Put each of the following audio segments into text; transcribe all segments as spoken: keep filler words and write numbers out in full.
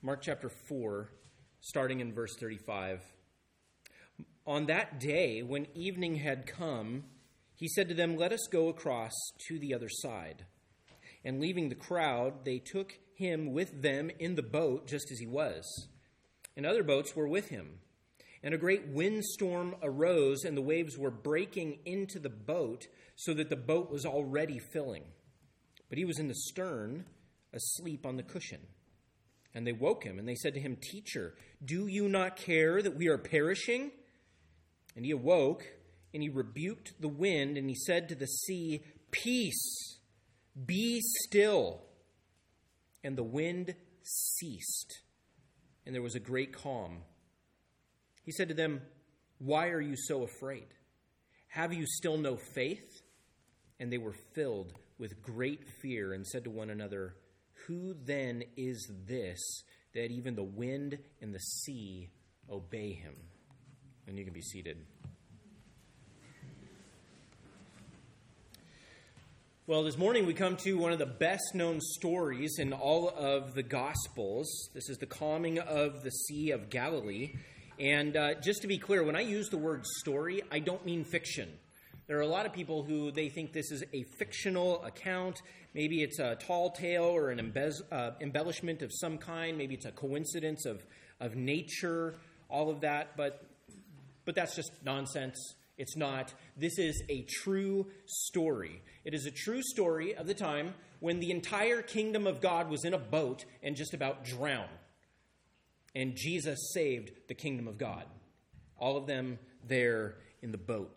Mark chapter four, starting in verse thirty-five. On that day, when evening had come, he said to them, "Let us go across to the other side." And leaving the crowd, they took him with them in the boat, just as he was. And other boats were with him. And a great windstorm arose, and the waves were breaking into the boat, so that the boat was already filling. But he was in the stern, asleep on the cushion. And they woke him, and they said to him, "Teacher, do you not care that we are perishing?" And he awoke, and he rebuked the wind, and he said to the sea, "Peace, be still." And the wind ceased, and there was a great calm. He said to them, "Why are you so afraid? Have you still no faith?" And they were filled with great fear and said to one another, "Who then is this that even the wind and the sea obey him?" And you can be seated. Well, this morning we come to one of the best-known stories in all of the Gospels. This is the calming of the Sea of Galilee. And uh, just to be clear, when I use the word story, I don't mean fiction. There are a lot of people who they think this is a fictional account. Maybe it's a tall tale or an embez- uh, embellishment of some kind. Maybe it's a coincidence of, of nature, all of that. But, but that's just nonsense. It's not. This is a true story. It is a true story of the time when the entire kingdom of God was in a boat and just about drowned. And Jesus saved the kingdom of God. All of them there in the boat.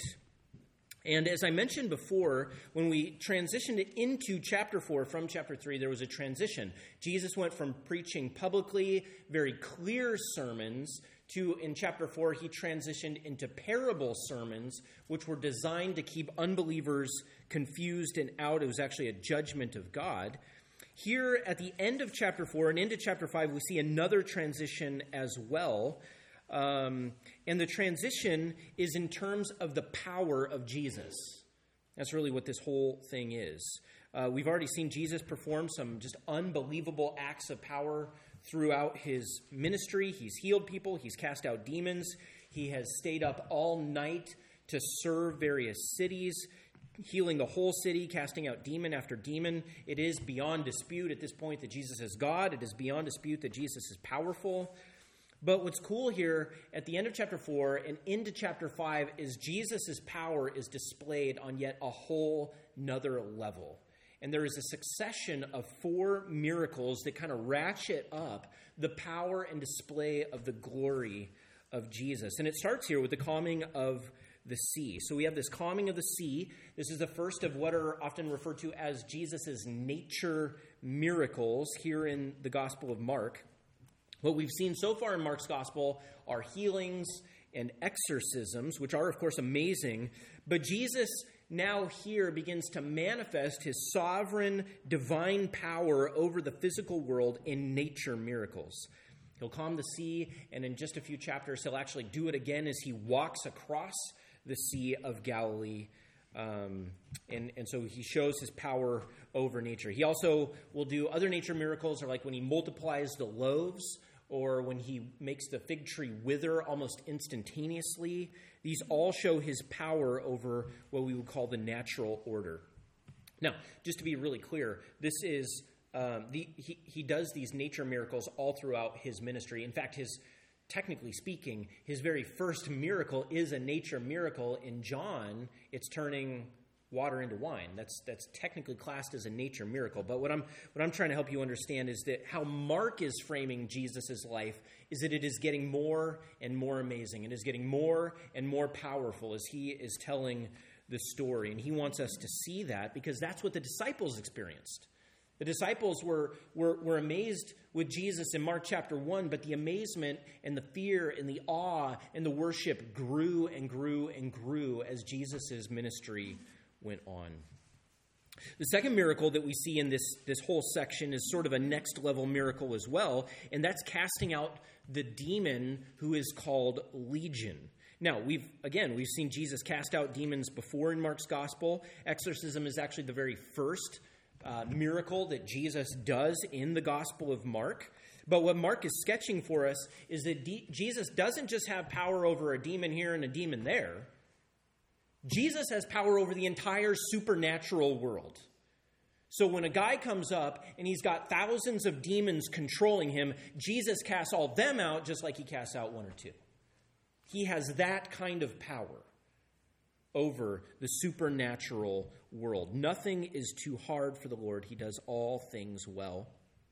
And as I mentioned before, when we transitioned into chapter four from chapter three, there was a transition. Jesus went from preaching publicly, very clear sermons, to, in chapter four, he transitioned into parable sermons, which were designed to keep unbelievers confused and out. It was actually a judgment of God. Here at the end of chapter four and into chapter five, we see another transition as well. Um, and the transition is in terms of the power of Jesus. That's really what this whole thing is. Uh, we've already seen Jesus perform some just unbelievable acts of power throughout his ministry. He's healed people. He's cast out demons. He has stayed up all night to serve various cities, healing the whole city, casting out demon after demon. It is beyond dispute at this point that Jesus is God. It is beyond dispute that Jesus is powerful. But what's cool here at the end of chapter four and into chapter five is Jesus' power is displayed on yet a whole nother level. And there is a succession of four miracles that kind of ratchet up the power and display of the glory of Jesus. And it starts here with the calming of the sea. So we have this calming of the sea. This is the first of what are often referred to as Jesus' nature miracles here in the Gospel of Mark. What we've seen so far in Mark's Gospel are healings and exorcisms, which are, of course, amazing. But Jesus now here begins to manifest his sovereign, divine power over the physical world in nature miracles. He'll calm the sea, and in just a few chapters, he'll actually do it again as he walks across the Sea of Galilee. Um, and, and so he shows his power over nature. He also will do other nature miracles, or like when he multiplies the loaves, or when he makes the fig tree wither almost instantaneously. These all show his power over what we would call the natural order. Now, just to be really clear, this is um, the, he, he does these nature miracles all throughout his ministry. In fact, his technically speaking, his very first miracle is a nature miracle. In John, it's turning water into wine. That's that's technically classed as a nature miracle. But what I'm what I'm trying to help you understand is that how Mark is framing Jesus' life is that it is getting more and more amazing. It is getting more and more powerful as he is telling the story. And he wants us to see that because that's what the disciples experienced. The disciples were, were, were amazed with Jesus in Mark chapter one, but the amazement and the fear and the awe and the worship grew and grew and grew as Jesus' ministry went on. The second miracle that we see in this, this whole section is sort of a next level miracle as well, and that's casting out the demon who is called Legion. Now, we've again, we've seen Jesus cast out demons before in Mark's gospel. Exorcism is actually the very first uh, miracle that Jesus does in the Gospel of Mark. But what Mark is sketching for us is that D- Jesus doesn't just have power over a demon here and a demon there. Jesus has power over the entire supernatural world. So when a guy comes up and he's got thousands of demons controlling him, Jesus casts all them out just like he casts out one or two. He has that kind of power over the supernatural world. Nothing is too hard for the Lord. He does all things well.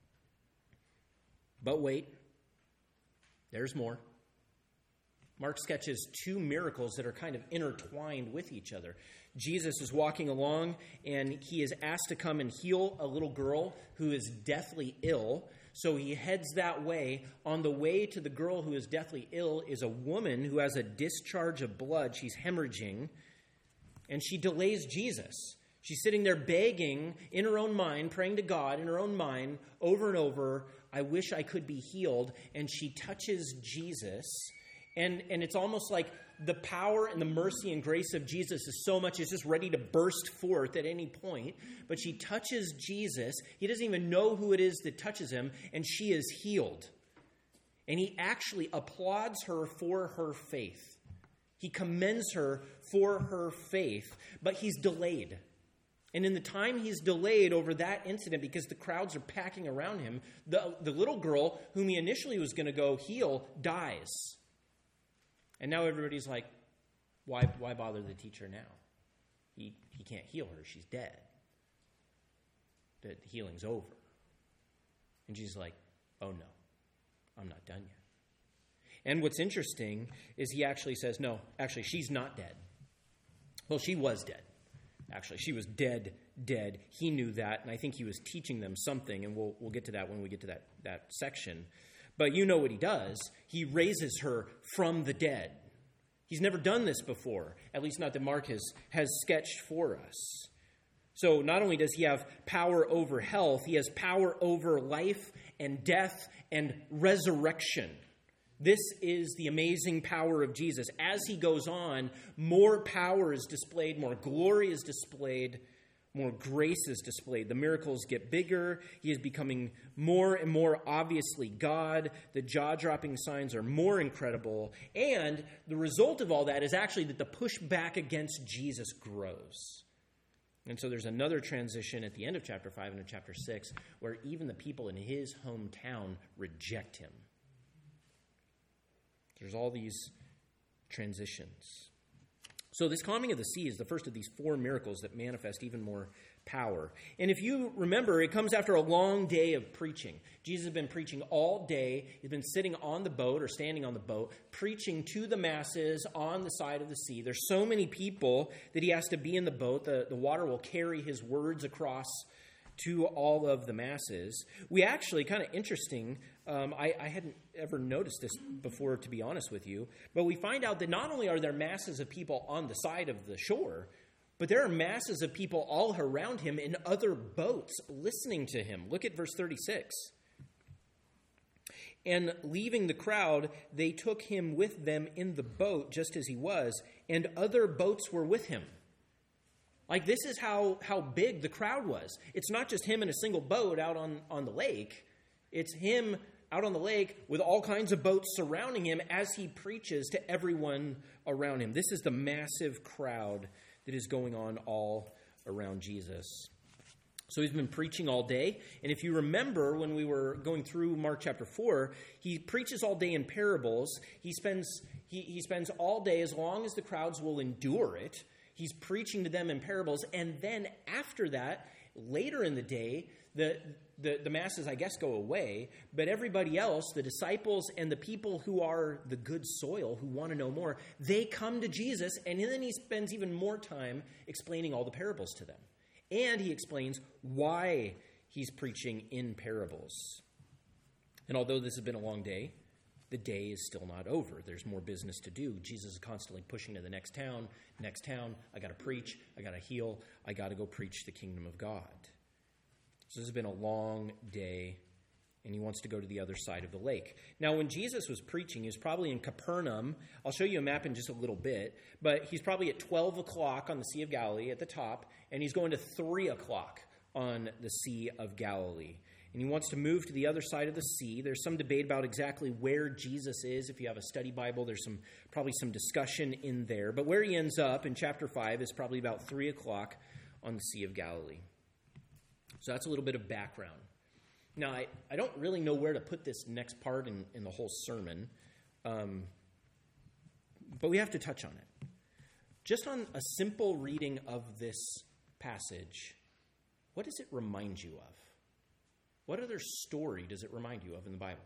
But wait, there's more. Mark sketches two miracles that are kind of intertwined with each other. Jesus is walking along, and he is asked to come and heal a little girl who is deathly ill. So he heads that way. On the way to the girl who is deathly ill is a woman who has a discharge of blood. She's hemorrhaging, and she delays Jesus. She's sitting there begging in her own mind, praying to God in her own mind over and over, I wish I could be healed. And she touches Jesus. And, and it's almost like the power and the mercy and grace of Jesus is so much, it's just ready to burst forth at any point. But she touches Jesus. He doesn't even know who it is that touches him, and she is healed. And he actually applauds her for her faith. He commends her for her faith, but he's delayed. And in the time he's delayed over that incident, because the crowds are packing around him, the, the little girl whom he initially was going to go heal dies. And now everybody's like, why, why bother the teacher now? He, he can't heal her. She's dead. The healing's over. And she's like, oh no, I'm not done yet. And what's interesting is he actually says, no, actually, she's not dead. Well, she was dead. Actually, she was dead, dead. He knew that, and I think he was teaching them something, and we'll we'll get to that when we get to that, that section. But you know what he does. He raises her from the dead. He's never done this before, at least not that Mark has, has sketched for us. So not only does he have power over health, he has power over life and death and resurrection. This is the amazing power of Jesus. As he goes on, more power is displayed, more glory is displayed, more grace is displayed. The miracles get bigger. He is becoming more and more obviously God. The jaw-dropping signs are more incredible. And the result of all that is actually that the pushback against Jesus grows. And so there's another transition at the end of chapter five into chapter six where even the people in his hometown reject him. There's all these transitions. So this calming of the sea is the first of these four miracles that manifest even more power. And if you remember, it comes after a long day of preaching. Jesus has been preaching all day. He's been sitting on the boat or standing on the boat, preaching to the masses on the side of the sea. There's so many people that he has to be in the boat. The, the water will carry his words across to all of the masses. We actually, kind of interesting, um, I, I hadn't ever noticed this before, to be honest with you, but we find out that not only are there masses of people on the side of the shore, but there are masses of people all around him in other boats listening to him. Look at verse thirty-six. And leaving the crowd, they took him with them in the boat just as he was, and other boats were with him. Like, this is how, how big the crowd was. It's not just him in a single boat out on, on the lake. It's him out on the lake with all kinds of boats surrounding him as he preaches to everyone around him. This is the massive crowd that is going on all around Jesus. So he's been preaching all day. And if you remember when we were going through Mark chapter four, he preaches all day in parables. He spends, he, he spends all day, as long as the crowds will endure it, he's preaching to them in parables. And then after that, later in the day, the, the, the masses, I guess, go away. But everybody else, the disciples and the people who are the good soil, who want to know more, they come to Jesus. And then he spends even more time explaining all the parables to them. And he explains why he's preaching in parables. And although this has been a long day, the day is still not over. There's more business to do. Jesus is constantly pushing to the next town, next town. I got to preach. I got to heal. I got to go preach the kingdom of God. So this has been a long day, and he wants to go to the other side of the lake. Now, when Jesus was preaching, he was probably in Capernaum. I'll show you a map in just a little bit, but he's probably at twelve o'clock on the Sea of Galilee at the top, and he's going to three o'clock on the Sea of Galilee. and he wants to move to the other side of the sea. There's some debate about exactly where Jesus is. If you have a study Bible, there's some probably some discussion in there. But where he ends up in chapter five is probably about three o'clock on the Sea of Galilee. So that's a little bit of background. Now, I, I don't really know where to put this next part in, in the whole sermon, um, but we have to touch on it. Just on a simple reading of this passage, what does it remind you of? What other story does it remind you of in the Bible?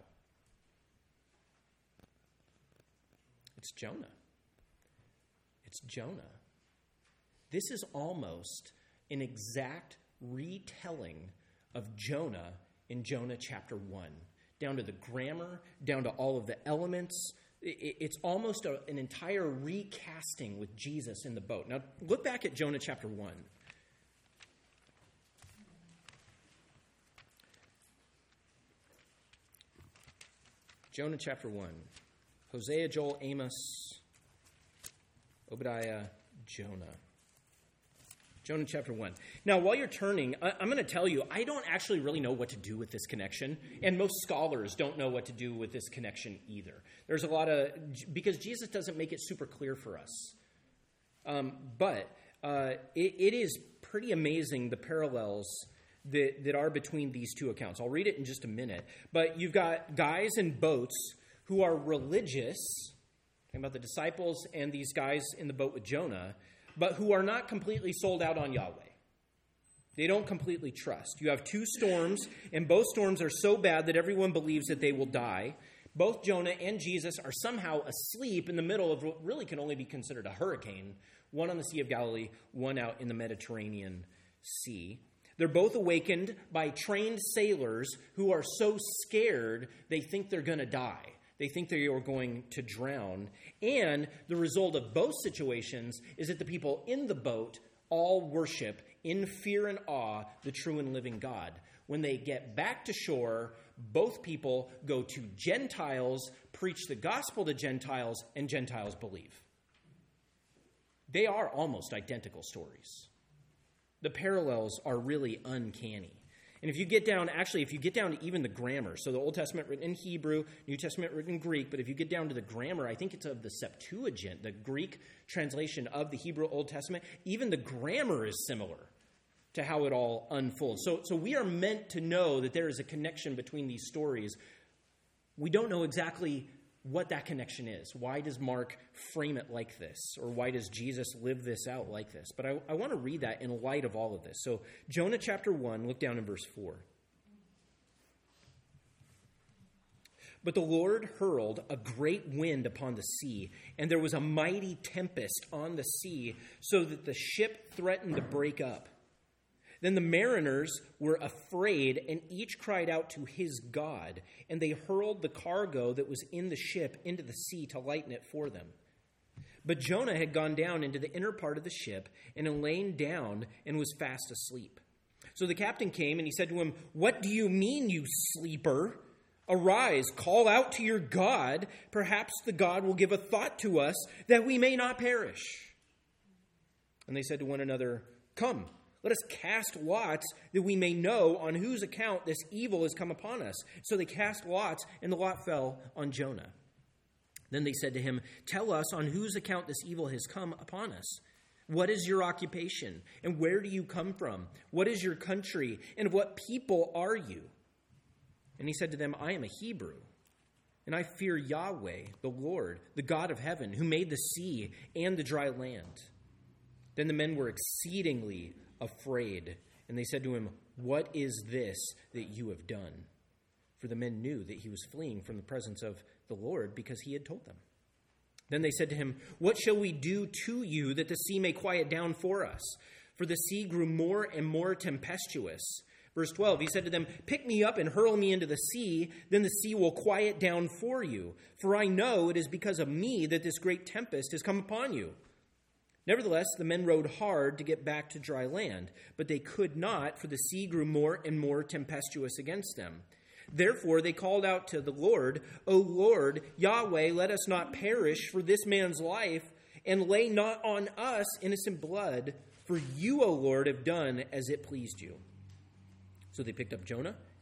It's Jonah. It's Jonah. This is almost an exact retelling of Jonah in Jonah chapter one, down to the grammar, down to all of the elements. It's almost a, an entire recasting with Jesus in the boat. Now, look back at Jonah chapter one. Jonah chapter one. Hosea, Joel, Amos, Obadiah, Jonah. Jonah chapter one. Now, while you're turning, I'm going to tell you, I don't actually really know what to do with this connection, and most scholars don't know what to do with this connection either. There's a lot of, because Jesus doesn't make it super clear for us. Um, but uh, it, it is pretty amazing the parallels that, that are between these two accounts. I'll read it in just a minute. But you've got guys in boats who are religious, talking about the disciples and these guys in the boat with Jonah, but who are not completely sold out on Yahweh. They don't completely trust. You have two storms, and both storms are so bad that everyone believes that they will die. Both Jonah and Jesus are somehow asleep in the middle of what really can only be considered a hurricane, one on the Sea of Galilee, one out in the Mediterranean Sea. They're both awakened by trained sailors who are so scared they think they're going to die. They think they are going to drown. And the result of both situations is that the people in the boat all worship in fear and awe the true and living God. When they get back to shore, both people go to Gentiles, preach the gospel to Gentiles, and Gentiles believe. They are almost identical stories. The parallels are really uncanny. And if you get down, actually, if you get down to even the grammar, so the Old Testament written in Hebrew, New Testament written in Greek, but if you get down to the grammar, I think it's of the Septuagint, the Greek translation of the Hebrew Old Testament, even the grammar is similar to how it all unfolds. So, so we are meant to know that there is a connection between these stories. We don't know exactly what that connection is. Why does Mark frame it like this? Or why does Jesus live this out like this? But I, I want to read that in light of all of this. So Jonah chapter one, look down in verse four. But the Lord hurled a great wind upon the sea, and there was a mighty tempest on the sea, so that the ship threatened to break up. Then the mariners were afraid, and each cried out to his God, and they hurled the cargo that was in the ship into the sea to lighten it for them. But Jonah had gone down into the inner part of the ship and had lain down and was fast asleep. So the captain came, and he said to him, "What do you mean, you sleeper? Arise, call out to your God. Perhaps the God will give a thought to us that we may not perish." And they said to one another, "Come, let us cast lots that we may know on whose account this evil has come upon us." So they cast lots, and the lot fell on Jonah. Then they said to him, "Tell us on whose account this evil has come upon us. What is your occupation, and where do you come from? What is your country, and what people are you?" And he said to them, "I am a Hebrew, and I fear Yahweh, the Lord, the God of heaven, who made the sea and the dry land." Then the men were exceedingly afraid, and they said to him, "What is this that you have done?" For the men knew that he was fleeing from the presence of the Lord, because he had told them. Then they said to him, "What shall we do to you that the sea may quiet down for us?" For the sea grew more and more tempestuous. Verse twelve, he said to them, "Pick me up and hurl me into the sea, then the sea will quiet down for you. For I know it is because of me that this great tempest has come upon you." Nevertheless, the men rowed hard to get back to dry land, but they could not, for the sea grew more and more tempestuous against them. Therefore they called out to the Lord, "O Lord, Yahweh, let us not perish for this man's life, and lay not on us innocent blood, for you, O Lord, have done as it pleased you." So they picked up Jonah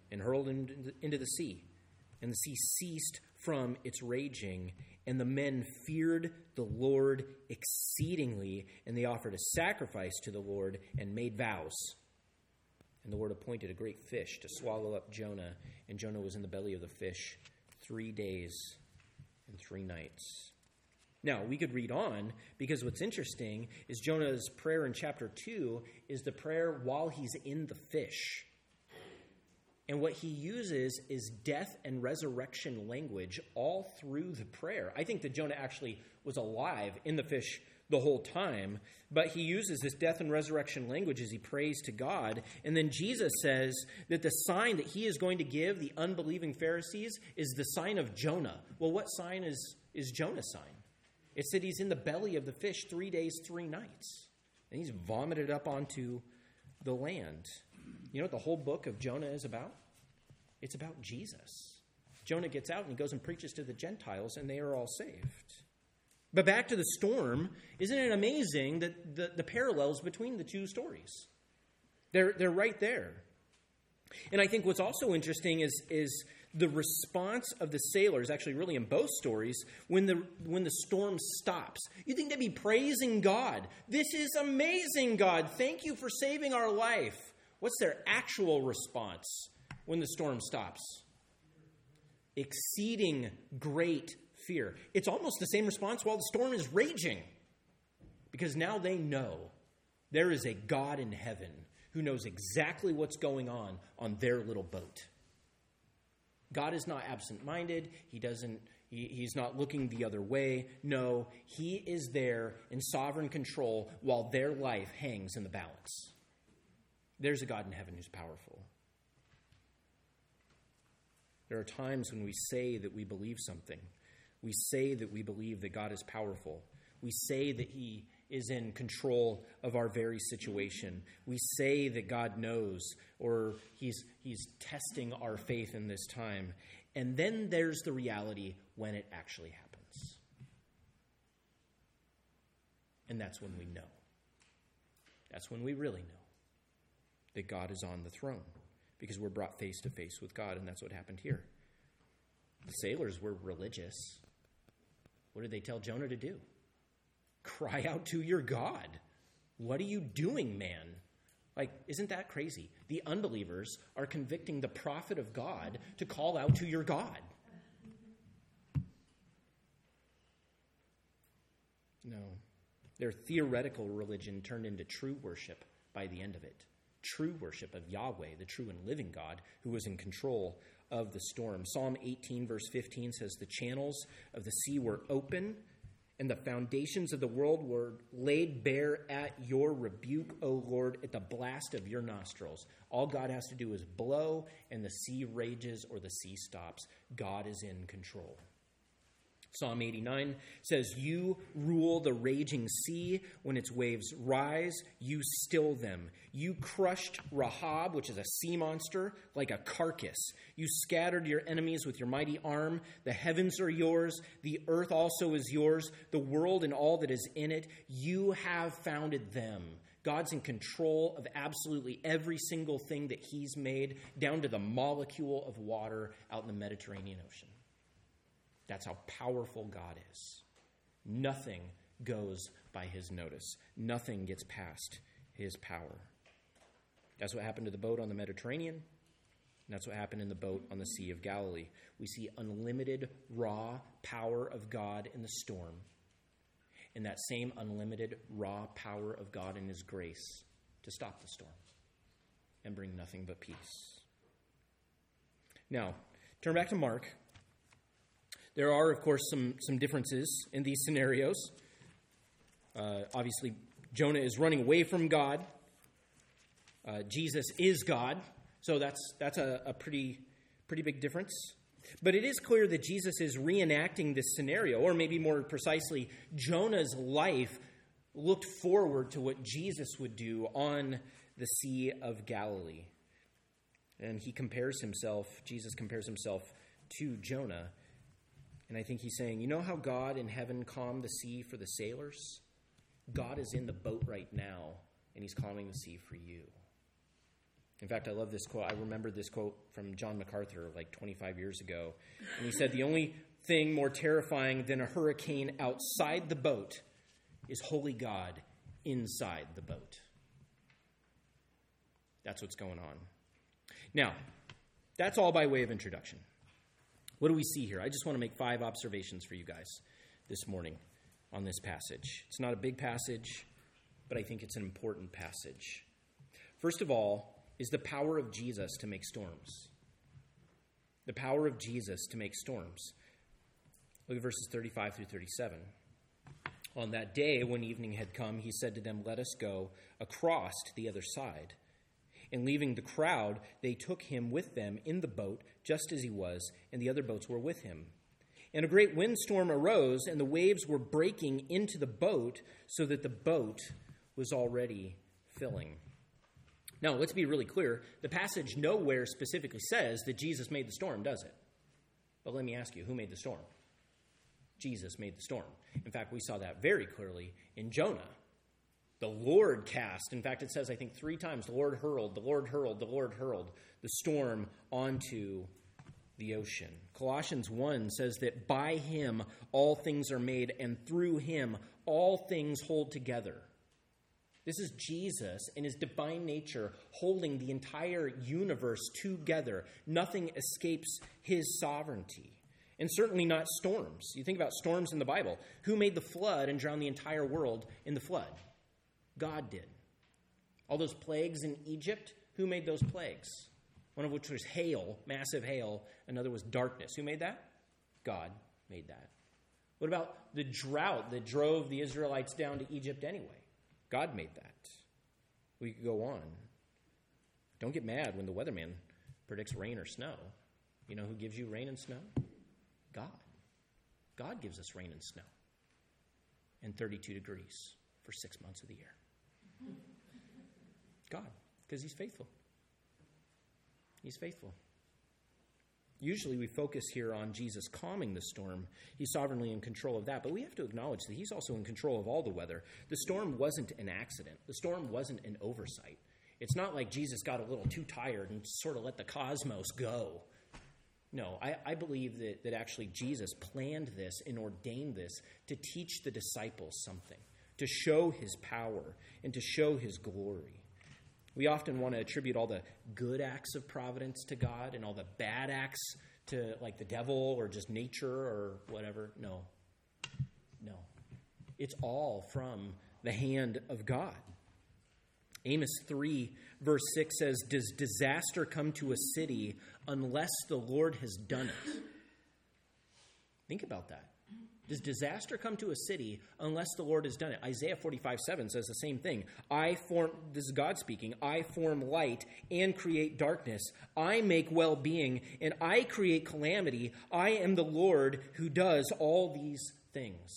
and hurled him into the sea. And the sea ceased from its raging, and the men feared the Lord exceedingly, and they offered a sacrifice to the Lord and made vows. And the Lord appointed a great fish to swallow up Jonah, and Jonah was in the belly of the fish three days and three nights. Now, we could read on, because what's interesting is Jonah's prayer in chapter two is the prayer while he's in the fish. And what he uses is death and resurrection language all through the prayer. I think that Jonah actually was alive in the fish the whole time, but he uses this death and resurrection language as he prays to God. And then Jesus says that the sign that he is going to give the unbelieving Pharisees is the sign of Jonah. Well, what sign is, is Jonah's sign? It's that he's in the belly of the fish three days, three nights. And he's vomited up onto the land. You know what the whole book of Jonah is about? It's about Jesus. Jonah gets out and he goes and preaches to the Gentiles, and they are all saved. But back to the storm, isn't it amazing that the, the parallels between the two stories? They're, they're right there. And I think what's also interesting is, is the response of the sailors, actually really in both stories, when the, when the storm stops. You think they'd be praising God. This is amazing, God. Thank you for saving our life. What's their actual response when the storm stops? Exceeding great fear. It's almost the same response while the storm is raging. Because now they know there is a God in heaven who knows exactly what's going on on their little boat. God is not absent-minded. He doesn't, he, he's not looking the other way. No, he is there in sovereign control while their life hangs in the balance. There's a God in heaven who's powerful. There are times when we say that we believe something. We say that we believe that God is powerful. We say that he is in control of our very situation. We say that God knows, or he's, he's testing our faith in this time. And then there's the reality when it actually happens. And that's when we know. That's when we really know that God is on the throne, because we're brought face to face with God, and that's what happened here. The sailors were religious. What did they tell Jonah to do? Cry out to your God. What are you doing, man? Like, isn't that crazy? The unbelievers are convicting the prophet of God to call out to your God. No. Their theoretical religion turned into true worship by the end of it. True worship of Yahweh, the true and living God, who was in control of the storm. Psalm eighteen, verse fifteen says, the channels of the sea were open, and the foundations of the world were laid bare at your rebuke, O Lord, at the blast of your nostrils. All God has to do is blow, and the sea rages or the sea stops. God is in control. Psalm eighty-nine says, you rule the raging sea. When its waves rise, you still them. You crushed Rahab, which is a sea monster, like a carcass. You scattered your enemies with your mighty arm. The heavens are yours. The earth also is yours. The world and all that is in it. You have founded them. God's in control of absolutely every single thing that he's made, down to the molecule of water out in the Mediterranean Ocean. That's how powerful God is. Nothing goes by his notice. Nothing gets past his power. That's what happened to the boat on the Mediterranean. And that's what happened in the boat on the Sea of Galilee. We see unlimited, raw power of God in the storm. And that same unlimited, raw power of God in his grace to stop the storm and bring nothing but peace. Now, turn back to Mark. There are, of course, some, some differences in these scenarios. Uh, obviously, Jonah is running away from God. Uh, Jesus is God. So that's that's a, a pretty pretty big difference. But it is clear that Jesus is reenacting this scenario, or maybe more precisely, Jonah's life looked forward to what Jesus would do on the Sea of Galilee. And he compares himself, Jesus compares himself to Jonah. And I think he's saying, you know how God in heaven calmed the sea for the sailors? God is in the boat right now, and he's calming the sea for you. In fact, I love this quote. I remember this quote from John MacArthur like twenty-five years ago. And he said, the only thing more terrifying than a hurricane outside the boat is holy God inside the boat. That's what's going on. Now, that's all by way of introduction. What do we see here? I just want to make five observations for you guys this morning on this passage. It's not a big passage, but I think it's an important passage. First of all, is the power of Jesus to make storms. The power of Jesus to make storms. Look at verses thirty-five through thirty-seven. On that day, when evening had come, he said to them, let us go across to the other side. And leaving the crowd, they took him with them in the boat, just as he was, and the other boats were with him. And a great windstorm arose, and the waves were breaking into the boat, so that the boat was already filling. Now, let's be really clear. The passage nowhere specifically says that Jesus made the storm, does it? But let me ask you, who made the storm? Jesus made the storm. In fact, we saw that very clearly in Jonah. The Lord cast, in fact, it says, I think, three times, the Lord hurled, the Lord hurled, the Lord hurled the storm onto the ocean. Colossians one says that by him all things are made, and through him all things hold together. This is Jesus and his divine nature holding the entire universe together. Nothing escapes his sovereignty. And certainly not storms. You think about storms in the Bible. Who made the flood and drowned the entire world in the flood? God did. All those plagues in Egypt, who made those plagues? One of which was hail, massive hail. Another was darkness. Who made that? God made that. What about the drought that drove the Israelites down to Egypt anyway? God made that. We could go on. Don't get mad when the weatherman predicts rain or snow. You know who gives you rain and snow? God. God gives us rain and snow. And thirty-two degrees for six months of the year. God, because he's faithful. He's faithful. Usually we focus here on Jesus calming the storm. He's sovereignly in control of that. But we have to acknowledge that he's also in control of all the weather. The storm wasn't an accident. The storm wasn't an oversight. It's not like Jesus got a little too tired and sort of let the cosmos go. No, I, I believe that, that actually Jesus planned this and ordained this to teach the disciples something, to show his power and to show his glory. We often want to attribute all the good acts of providence to God and all the bad acts to like the devil or just nature or whatever. No. No. It's all from the hand of God. Amos three, verse six says, does disaster come to a city unless the Lord has done it? Think about that. Does disaster come to a city unless the Lord has done it? Isaiah forty-five seven says the same thing. I form, this is God speaking, I form light and create darkness. I make well-being and I create calamity. I am the Lord who does all these things.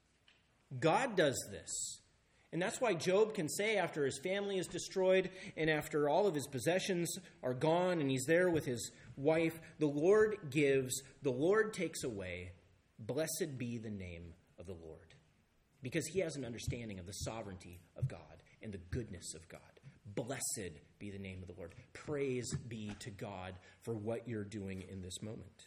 God does this. And that's why Job can say after his family is destroyed and after all of his possessions are gone and he's there with his wife, the Lord gives, the Lord takes away. Blessed be the name of the Lord, because he has an understanding of the sovereignty of God and the goodness of God. Blessed be the name of the Lord. Praise be to God for what you're doing in this moment.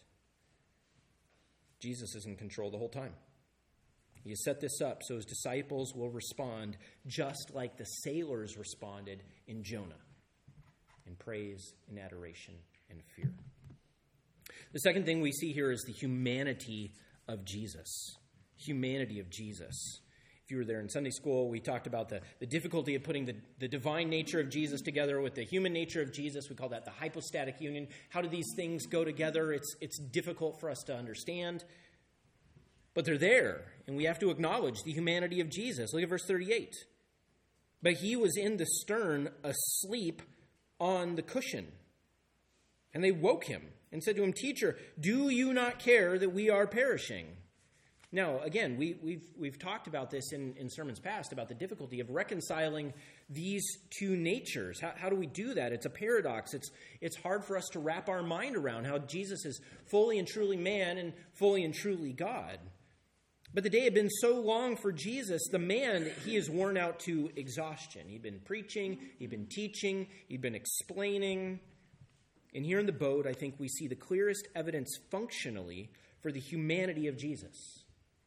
Jesus is in control the whole time. He has set this up so his disciples will respond just like the sailors responded in Jonah, in praise, in adoration, and fear. The second thing we see here is the humanity of Jesus. Humanity of Jesus. If you were there in Sunday school, we talked about the, the difficulty of putting the, the divine nature of Jesus together with the human nature of Jesus. We call that the hypostatic union. How do these things go together? It's, it's difficult for us to understand. But they're there, and we have to acknowledge the humanity of Jesus. Look at verse thirty-eight. But he was in the stern, asleep on the cushion. And they woke him and said to him, Teacher, do you not care that we are perishing? Now, again, we, we've we've talked about this in, in sermons past, about the difficulty of reconciling these two natures. How, how do we do that? It's a paradox. It's, it's hard for us to wrap our mind around how Jesus is fully and truly man and fully and truly God. But the day had been so long for Jesus, the man, he is worn out to exhaustion. He'd been preaching, he'd been teaching, he'd been explaining. And here in the boat, I think we see the clearest evidence functionally for the humanity of Jesus.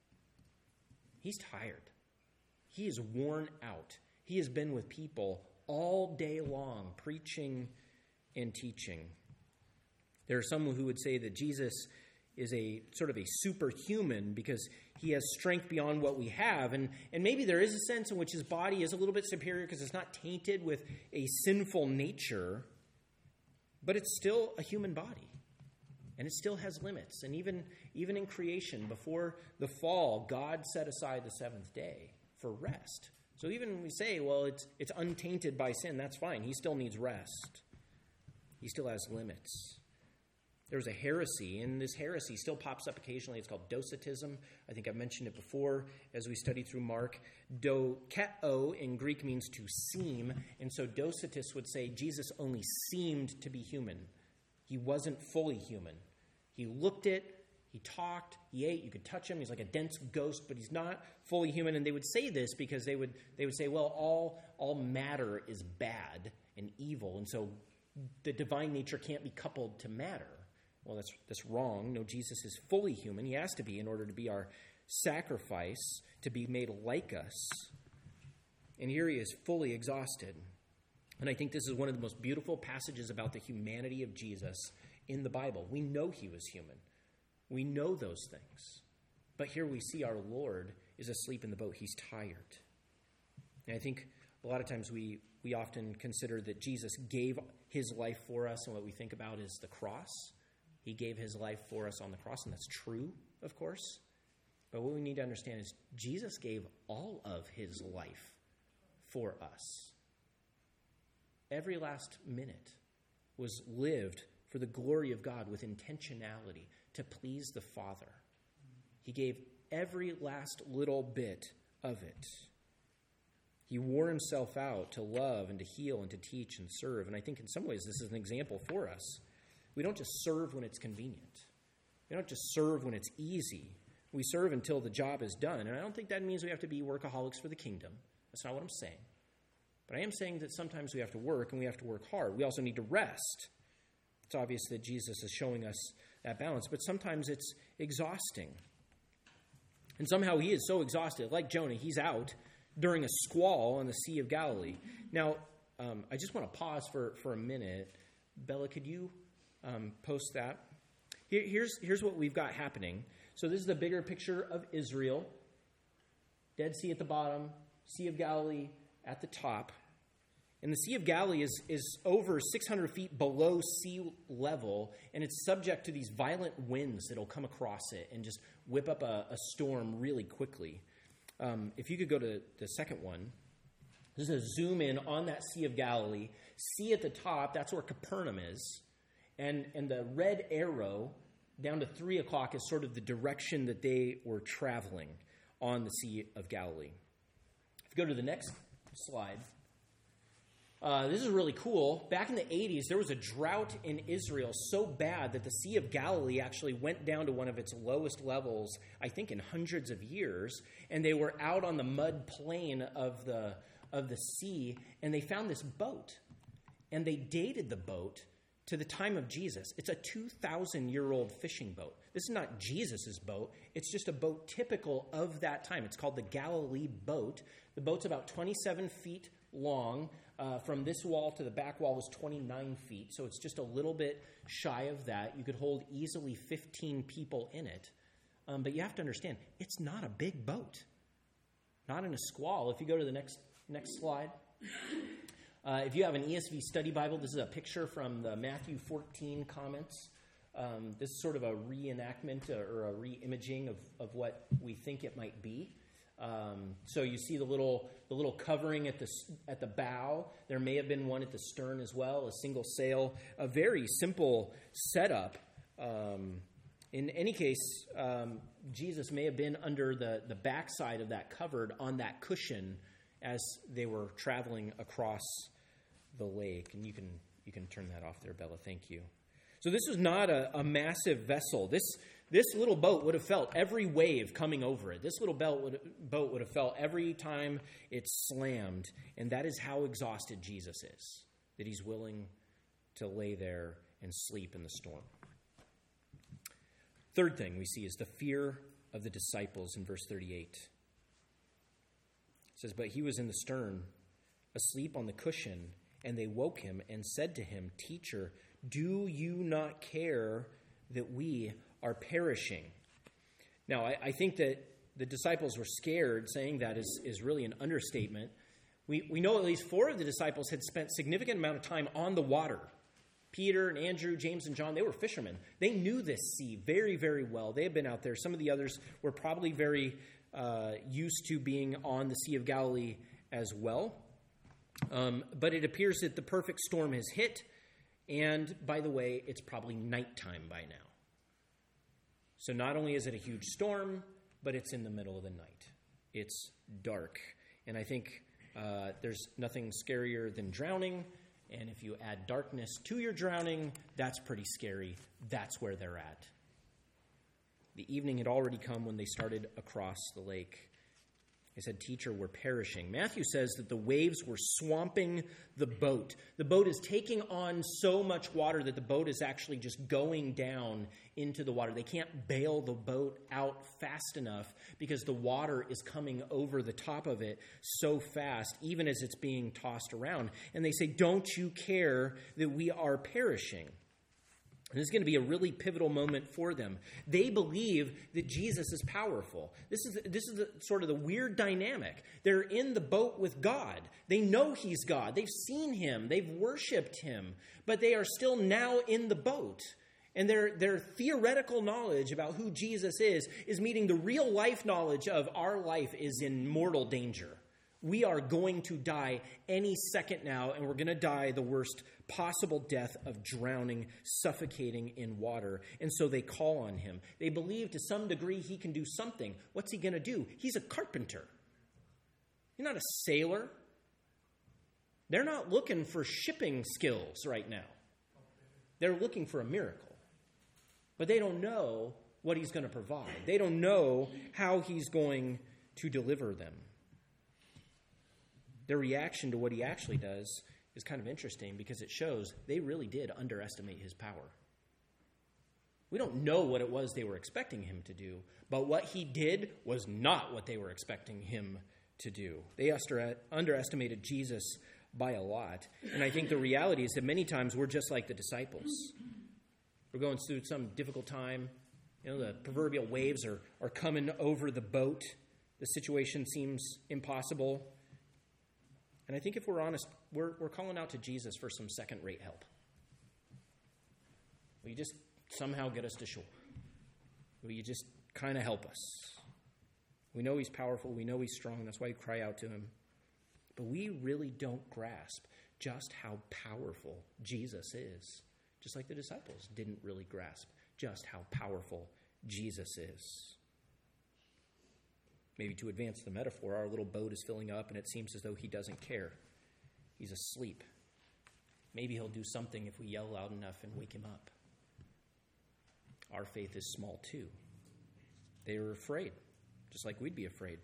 He's tired. He is worn out. He has been with people all day long, preaching and teaching. There are some who would say that Jesus is a sort of a superhuman because he has strength beyond what we have. And, and maybe there is a sense in which his body is a little bit superior because it's not tainted with a sinful nature, but it's still a human body. And it still has limits. And even, even in creation, before the fall, God set aside the seventh day for rest. So even when we say, well, it's, it's untainted by sin, that's fine. He still needs rest. He still has limits. There's a heresy, and this heresy still pops up occasionally. It's called Docetism. I think I've mentioned it before as we studied through Mark. Dokeo in Greek means to seem, and so Docetists would say Jesus only seemed to be human. He wasn't fully human. He looked it, he talked, he ate, you could touch him. He's like a dense ghost, but he's not fully human. And they would say this because they would they would say, well, all, all matter is bad and evil, and so the divine nature can't be coupled to matter. Well, that's that's wrong. No, Jesus is fully human. He has to be in order to be our sacrifice, to be made like us. And here he is fully exhausted. And I think this is one of the most beautiful passages about the humanity of Jesus in the Bible. We know he was human. We know those things. But here we see our Lord is asleep in the boat. He's tired. And I think a lot of times we, we often consider that Jesus gave his life for us, and what we think about is the cross. He gave his life for us on the cross, and that's true, of course. But what we need to understand is Jesus gave all of his life for us. Every last minute was lived for the glory of God with intentionality to please the Father. He gave every last little bit of it. He wore himself out to love and to heal and to teach and serve. And I think in some ways this is an example for us. We don't just serve when it's convenient. We don't just serve when it's easy. We serve until the job is done. And I don't think that means we have to be workaholics for the kingdom. That's not what I'm saying. But I am saying that sometimes we have to work, and we have to work hard. We also need to rest. It's obvious that Jesus is showing us that balance, but sometimes it's exhausting. And somehow he is so exhausted, like Jonah, he's out during a squall on the Sea of Galilee. Now, um, I just want to pause for, for a minute. Bella, could you um, post that? Here, here's, here's what we've got happening. So this is the bigger picture of Israel. Dead Sea at the bottom, Sea of Galilee at the top. And the Sea of Galilee is, is over six hundred feet below sea level, and it's subject to these violent winds that will come across it and just whip up a, a storm really quickly. Um, if you could go to the second one. This is a zoom in on that Sea of Galilee. Sea at the top, that's where Capernaum is. And, and the red arrow down to three o'clock is sort of the direction that they were traveling on the Sea of Galilee. If you go to the next slide. Uh, this is really cool. Back in the eighties, there was a drought in Israel so bad that the Sea of Galilee actually went down to one of its lowest levels, I think in hundreds of years, and they were out on the mud plain of the, of the sea, and they found this boat, and they dated the boat to the time of Jesus. It's a two thousand year old fishing boat. This is not Jesus' boat. It's just a boat typical of that time. It's called the Galilee boat. The boat's about twenty-seven feet long. Uh, from this wall to the back wall was twenty-nine feet, so it's just a little bit shy of that. You could hold easily fifteen people in it. Um, but you have to understand, it's not a big boat. Not in a squall. If you go to the next next slide. Uh, if you have an E S V study Bible, this is a picture from the Matthew fourteen comments. Um, this is sort of a reenactment or a re-imaging of, of what we think it might be. Um, so you see the little the little covering at the at the bow. There may have been one at the stern as well, a single sail, a very simple setup. Um, in any case, um, Jesus may have been under the, the backside of that covered on that cushion as they were traveling across the lake. And you can you can turn that off there, Bella. Thank you. So this was not a, a massive vessel. This This little boat would have felt every wave coming over it. This little boat would, boat would have felt every time it slammed. And that is how exhausted Jesus is, that he's willing to lay there and sleep in the storm. Third thing we see is the fear of the disciples in verse thirty-eight. It says, "But he was in the stern, asleep on the cushion, and they woke him and said to him, 'Teacher, do you not care that we are perishing?'" Now, I, I think that the disciples were scared. Saying that is, is really an understatement. We, we know at least four of the disciples had spent significant amount of time on the water. Peter and Andrew, James and John, they were fishermen. They knew this sea very, very well. They had been out there. Some of the others were probably very uh, used to being on the Sea of Galilee as well. Um, but it appears that the perfect storm has hit. And by the way, it's probably nighttime by now. So not only is it a huge storm, but it's in the middle of the night. It's dark. And I think uh, there's nothing scarier than drowning. And if you add darkness to your drowning, that's pretty scary. That's where they're at. The evening had already come when they started across the lake. They said, "Teacher, we're perishing." Matthew says that the waves were swamping the boat. The boat is taking on so much water that the boat is actually just going down into the water. They can't bail the boat out fast enough because the water is coming over the top of it so fast, even as it's being tossed around. And they say, "Don't you care that we are perishing?" And this is going to be a really pivotal moment for them. They believe that Jesus is powerful. This is this is the, sort of the weird dynamic. They're in the boat with God. They know he's God. They've seen him. They've worshiped him. But they are still now in the boat. And their, their theoretical knowledge about who Jesus is is meeting the real life knowledge of our life is in mortal danger. We are going to die any second now, and we're going to die the worst possible death of drowning, suffocating in water. And so they call on him. They believe to some degree he can do something. What's he going to do? He's a carpenter. He's not a sailor. They're not looking for shipping skills right now. They're looking for a miracle. But they don't know what he's going to provide. They don't know how he's going to deliver them. Their reaction to what he actually does is kind of interesting because it shows they really did underestimate his power. We don't know what it was they were expecting him to do, but what he did was not what they were expecting him to do. They underestimated Jesus by a lot. And I think the reality is that many times we're just like the disciples. We're going through some difficult time. You know, the proverbial waves are, are coming over the boat. The situation seems impossible. And I think if we're honest, we're, we're calling out to Jesus for some second-rate help. Will you just somehow get us to shore? Will you just kind of help us? We know he's powerful. We know he's strong. That's why we cry out to him. But we really don't grasp just how powerful Jesus is. Just like the disciples didn't really grasp just how powerful Jesus is. Maybe to advance the metaphor, our little boat is filling up and it seems as though he doesn't care. He's asleep. Maybe he'll do something if we yell loud enough and wake him up. Our faith is small too. They are afraid, just like we'd be afraid.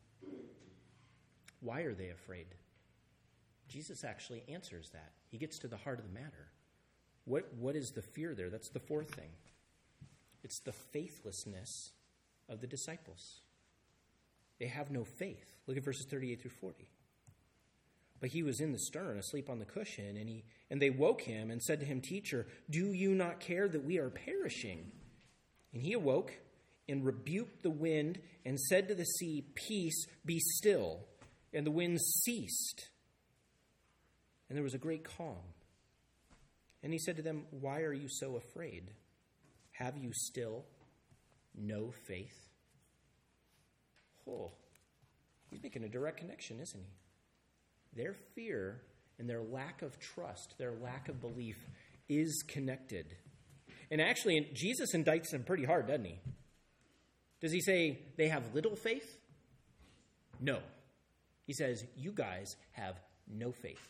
Why are they afraid? Jesus actually answers that. He gets to the heart of the matter. What, what is the fear there? That's the fourth thing. It's the faithlessness of the disciples. They have no faith. Look at verses thirty-eight through forty. But he was in the stern, asleep on the cushion, and he and they woke him and said to him, "Teacher, do you not care that we are perishing?" And he awoke and rebuked the wind and said to the sea, "Peace, be still." And the wind ceased. And there was a great calm. And he said to them, "Why are you so afraid? Have you still no faith?" Oh, he's making a direct connection, isn't he? Their fear and their lack of trust, their lack of belief is connected. And actually, Jesus indicts them pretty hard, doesn't he? Does he say they have little faith? No. He says, you guys have no faith.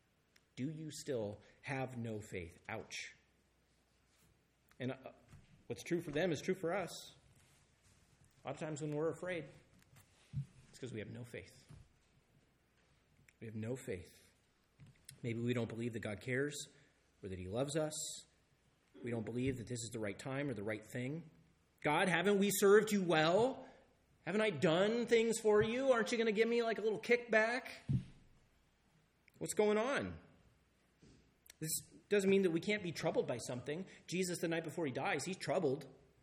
Do you still have no faith? Ouch. And uh, What's true for them is true for us. A lot of times when we're afraid, it's because we have no faith. We have no faith. Maybe we don't believe that God cares or that he loves us. We don't believe that this is the right time or the right thing. God, haven't we served you well? Haven't I done things for you? Aren't you going to give me like a little kickback? What's going on? This doesn't mean that we can't be troubled by something. Jesus, the night before he dies, he's troubled.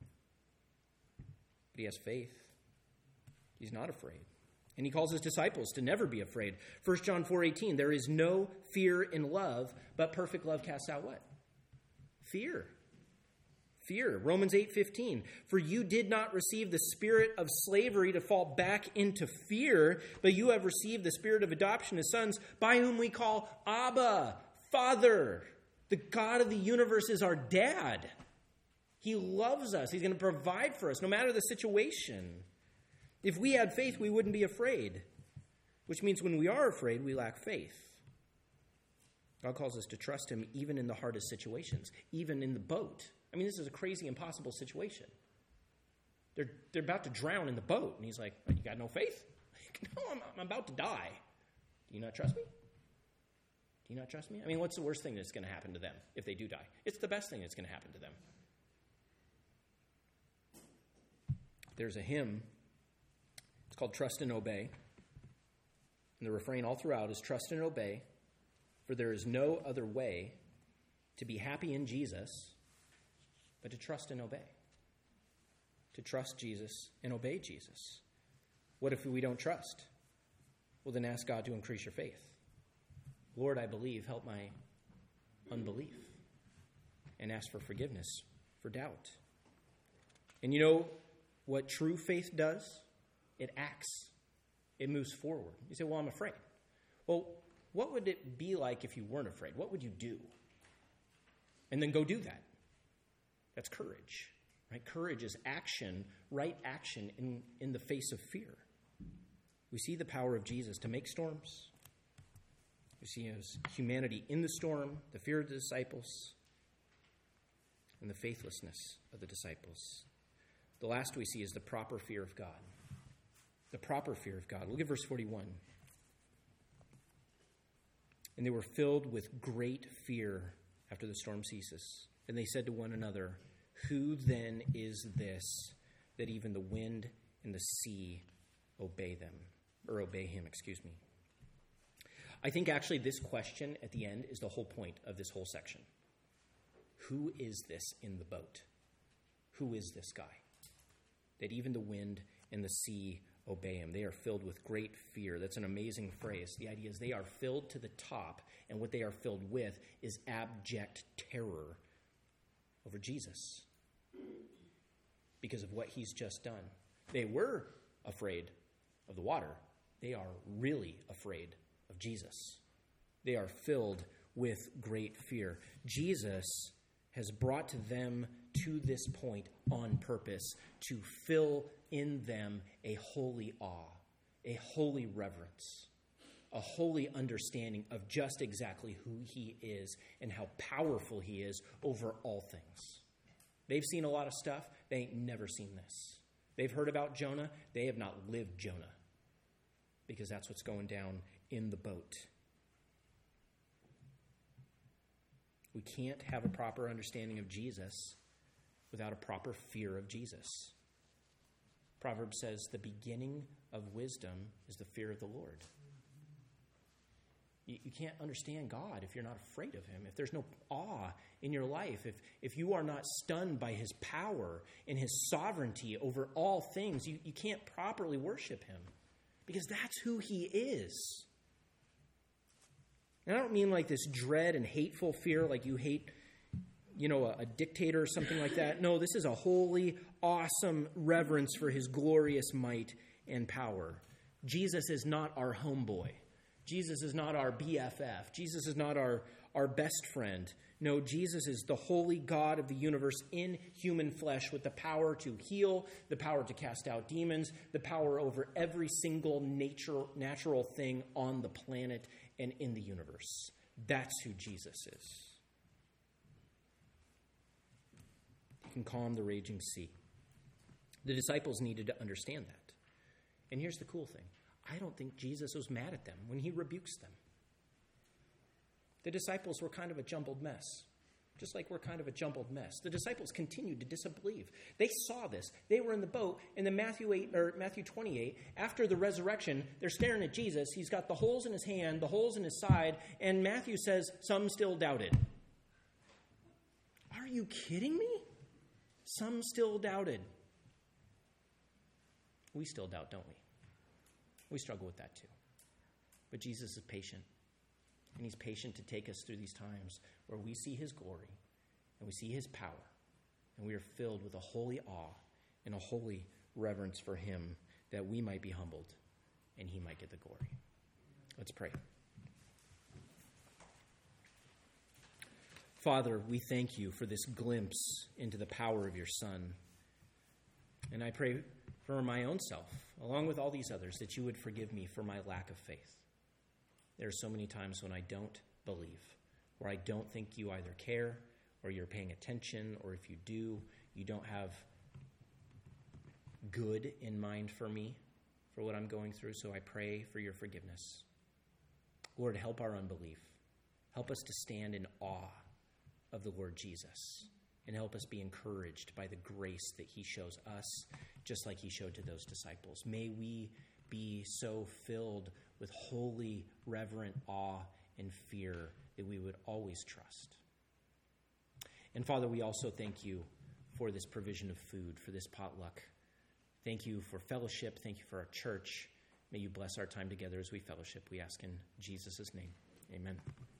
But he has faith. He's not afraid. And he calls his disciples to never be afraid. First John four eighteen, there is no fear in love, but perfect love casts out what? Fear. Fear. Romans eight fifteen, for you did not receive the spirit of slavery to fall back into fear, but you have received the spirit of adoption as sons, by whom we call Abba, Father. The God of the universe is our dad. He loves us. He's going to provide for us no matter the situation. If we had faith, we wouldn't be afraid, which means when we are afraid, we lack faith. God calls us to trust him even in the hardest situations, even in the boat. I mean, this is a crazy, impossible situation. They're, they're about to drown in the boat, and he's like, you got no faith? No, I'm, I'm about to die. Do you not trust me? Do you not trust me? I mean, what's the worst thing that's going to happen to them if they do die? It's the best thing that's going to happen to them. There's a hymn. It's called Trust and Obey. And the refrain all throughout is trust and obey, for there is no other way to be happy in Jesus but to trust and obey. To trust Jesus and obey Jesus. What if we don't trust? Well, then ask God to increase your faith. Lord, I believe, help my unbelief. And ask for forgiveness for doubt. And you know what true faith does? It acts. It moves forward. You say, well, I'm afraid. Well, what would it be like if you weren't afraid? What would you do? And then go do that. That's courage, right? Courage is action, right action in, in the face of fear. We see the power of Jesus to make storms. We see his humanity in the storm, the fear of the disciples, and the faithlessness of the disciples. The last we see is the proper fear of God. The proper fear of God. Look at verse forty-one. And they were filled with great fear after the storm ceases. And they said to one another, who then is this that even the wind and the sea obey them? Or obey him, excuse me. I think actually this question at the end is the whole point of this whole section. Who is this in the boat? Who is this guy? That even the wind and the sea obey him. They are filled with great fear. That's an amazing phrase. The idea is they are filled to the top, and what they are filled with is abject terror over Jesus because of what he's just done. They were afraid of the water. They are really afraid of Jesus. They are filled with great fear. Jesus has brought them to this point on purpose to fill in them a holy awe, a holy reverence, a holy understanding of just exactly who he is and how powerful he is over all things. They've seen a lot of stuff. They ain't never seen this. They've heard about Jonah. They have not lived Jonah because that's what's going down in the boat. We can't have a proper understanding of Jesus without a proper fear of Jesus. Proverbs says the beginning of wisdom is the fear of the Lord. You, you can't understand God if you're not afraid of him, if there's no awe in your life, if, if you are not stunned by his power and his sovereignty over all things, you, you can't properly worship him because that's who he is. And I don't mean like this dread and hateful fear like you hate, you know, a, a dictator or something like that. No, this is a holy, awesome reverence for his glorious might and power. Jesus is not our homeboy. Jesus is not our B F F. Jesus is not our, our best friend. No, Jesus is the holy God of the universe in human flesh with the power to heal, the power to cast out demons, the power over every single nature, natural thing on the planet and in the universe. That's who Jesus is. can calm the raging sea. The disciples needed to understand that. And here's the cool thing. I don't think Jesus was mad at them when he rebukes them. The disciples were kind of a jumbled mess, just like we're kind of a jumbled mess. The disciples continued to disbelieve. They saw this. They were in the boat, and then Matthew eight or Matthew twenty-eight, after the resurrection, they're staring at Jesus. He's got the holes in his hand, the holes in his side, and Matthew says, some still doubted. Are you kidding me? Some still doubted. We still doubt, don't we? We struggle with that too. But Jesus is patient. And he's patient to take us through these times where we see his glory and we see his power. And we are filled with a holy awe and a holy reverence for him, that we might be humbled and he might get the glory. Let's pray. Father, we thank you for this glimpse into the power of your Son. And I pray for my own self, along with all these others, that you would forgive me for my lack of faith. There are so many times when I don't believe, where I don't think you either care or you're paying attention, or if you do, you don't have good in mind for me, for what I'm going through. So I pray for your forgiveness. Lord, help our unbelief. Help us to stand in awe of the Lord Jesus, and help us be encouraged by the grace that he shows us, just like he showed to those disciples. May we be so filled with holy, reverent awe and fear that we would always trust. And Father, we also thank you for this provision of food, for this potluck. Thank you for fellowship. Thank you for our church. May you bless our time together as we fellowship. We ask in Jesus' name. Amen.